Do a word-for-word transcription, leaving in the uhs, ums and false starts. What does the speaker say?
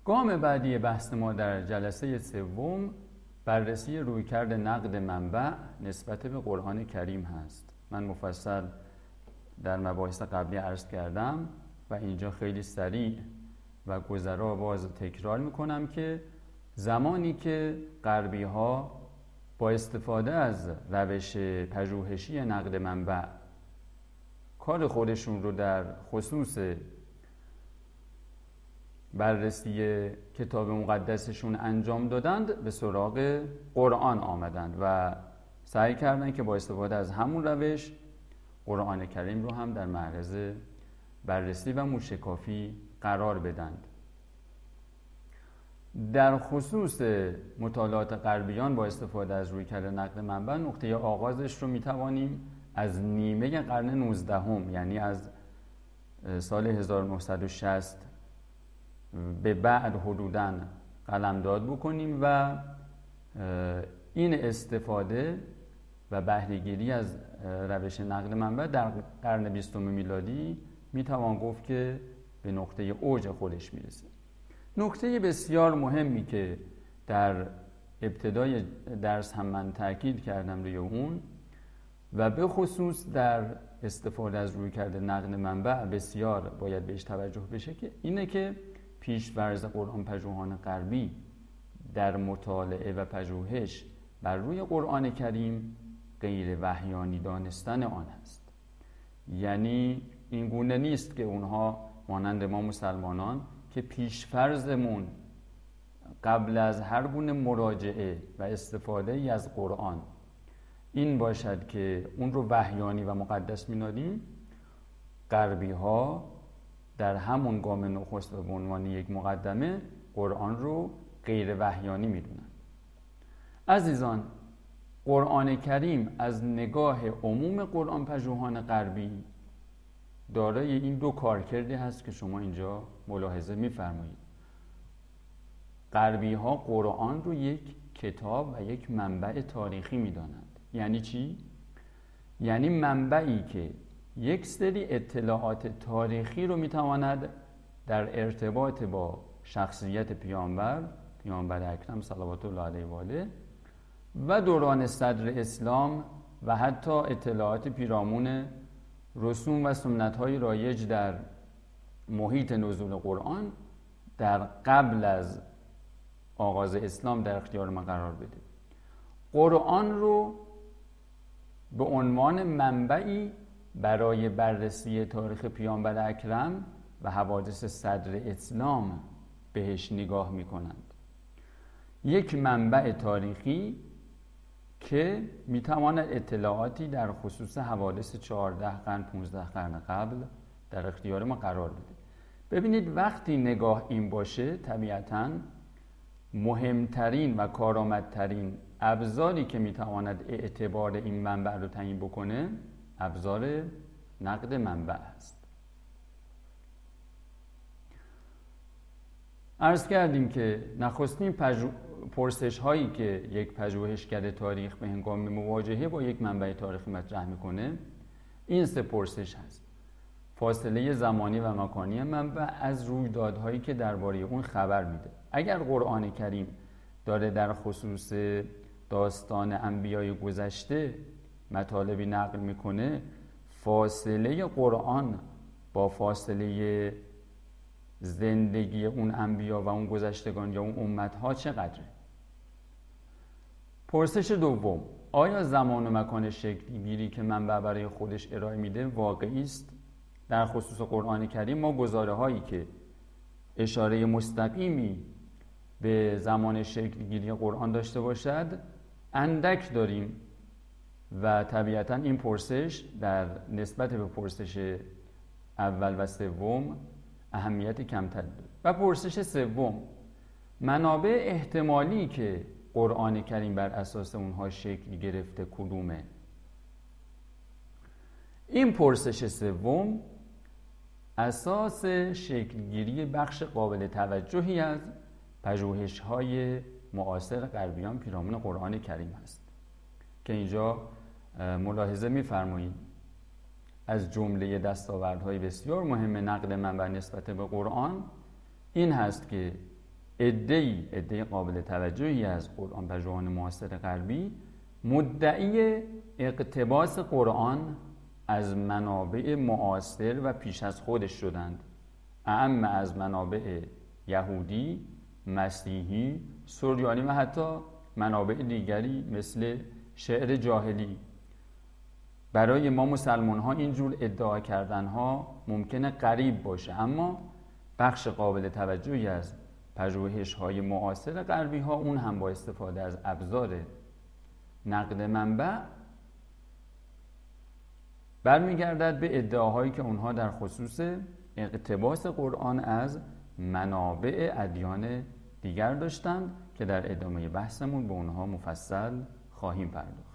گام بعدی بحث ما در جلسه سوم بررسی رویکرد نقد منبع نسبت به قرآن کریم هست. من مفصل در مباحث قبلی عرض کردم و اینجا خیلی سریع و گذرا باز تکرار میکنم که زمانی که غربی ها با استفاده از روش پژوهشی نقد منبع کار خودشون رو در خصوص بررسی کتاب مقدسشون انجام دادند، به سراغ قرآن آمدند و سعی کردند که با استفاده از همون روش قرآن کریم رو هم در معرض بررسی و موشکافی قرار بدند. در خصوص مطالعات غربیان با استفاده از رویکرد نقد منبع، نقطه آغازش رو میتوانیم از نیمه قرن نوزدهم، یعنی از سال هزار و نهصد و شصت به بعد حدوداً قلمداد بکنیم و این استفاده و بهره‌گیری از روش نقد منبع در قرن بیستم میلادی میتوان گفت که به نقطه اوج خودش میرسه. نکته بسیار مهمی که در ابتدای درس هم من تاکید کردم روی اون و به خصوص در استفاده از رویکرد نقد منبع بسیار باید بهش توجه بشه که اینه که پیش‌فرض قرآن پژوهان غربی در مطالعه و پژوهش بر روی قرآن کریم غیر وحیانی دانستن آن است. یعنی این گونه نیست که اونها مانند ما مسلمانان که پیش‌فرضمون قبل از هر گونه مراجعه و استفاده ای از قرآن این باشد که اون رو وحیانی و مقدس می‌نامیم. غربی ها در همون گام نخست و به عنوان یک مقدمه قرآن رو غیر وحیانی می‌دونن. عزیزان، قرآن کریم از نگاه عموم قرآن پژوهان غربی دارای این دو کارکردی هست که شما اینجا ملاحظه می‌فرمایید. غربی ها قرآن رو یک کتاب و یک منبع تاریخی می‌دانند. یعنی چی؟ یعنی منبعی که یک سری اطلاعات تاریخی رو می‌تواند در ارتباط با شخصیت پیامبر پیامبر اکرم صلوات الله علیه و آله و دوران صدر اسلام و حتی اطلاعات پیرامون رسوم و سنت‌های رایج در محیط نزول قرآن در قبل از آغاز اسلام در اختیار ما قرار بده. قرآن رو به عنوان منبعی برای بررسی تاریخ پیامبر اکرم و حوادث صدر اسلام بهش نگاه می‌کنند. یک منبع تاریخی که میتواند اطلاعاتی در خصوص حوادث چهارده قرن پانزده قرن قبل در اختیار ما قرار بده. ببینید وقتی نگاه این باشه، طبیعتاً مهمترین و کارآمدترین ابزاری که میتواند اعتبار این منبع رو تعیین بکنه ابزار نقد منبع است. عرض کردیم که نخستین پژو... پرسش هایی که یک پژوهشگر تاریخ به هنگام مواجهه با یک منبع تاریخی مطرح میکنه این سه پرسش هست: فاصله زمانی و مکانی منبع از رویدادهایی که درباره اون خبر میده. اگر قرآن کریم داره در خصوص داستان انبیای گذشته مطالبی نقل میکنه، فاصله قرآن با فاصله زندگی اون انبیا و اون گذشتگان یا اون امتها چقدره؟ پرسش دوم: آیا زمان و مکان شکلی گیری که منبع برای خودش ارائه میده واقعی است؟ در خصوص قرآن کریم ما گزاره هایی که اشاره مستقیمی به زمان شکل گیری قرآن داشته باشد اندک داریم و طبیعتاً این پرسش در نسبت به پرسش اول و سوم اهمیت کمتر داره. و پرسش سوم: منابع احتمالی که قرآن کریم بر اساس اونها شکل گرفته کدومه؟ این پرسش سوم اساس شکلگیری بخش قابل توجهی از پژوهش‌های معاصر غربیان پیرامون قرآن کریم است که اینجا ملاحظه می‌فرمایید از جمله دستاوردهای بسیار مهم نقد منبع نسبت به قرآن این هست که عده‌ای عده قابل توجهی از قرآن پژوهان معاصر غربی مدعی اقتباس قرآن از منابع معاصر و پیش از خودش شدند، اعم از منابع یهودی، مسیحی، سریانی و حتی منابع دیگری مثل شعر جاهلی. برای ما مسلمان ها اینجور ادعا کردن ها ممکنه غریب باشه، اما بخش قابل توجهی از پژوهش های معاصر غربی ها اون هم با استفاده از ابزار نقد منبع برمیگردد به ادعاهایی که اونها در خصوص اقتباس قرآن از منابع ادیان دیگر داشتند که در ادامه بحثمون به اونها مفصل خواهیم پرداخت.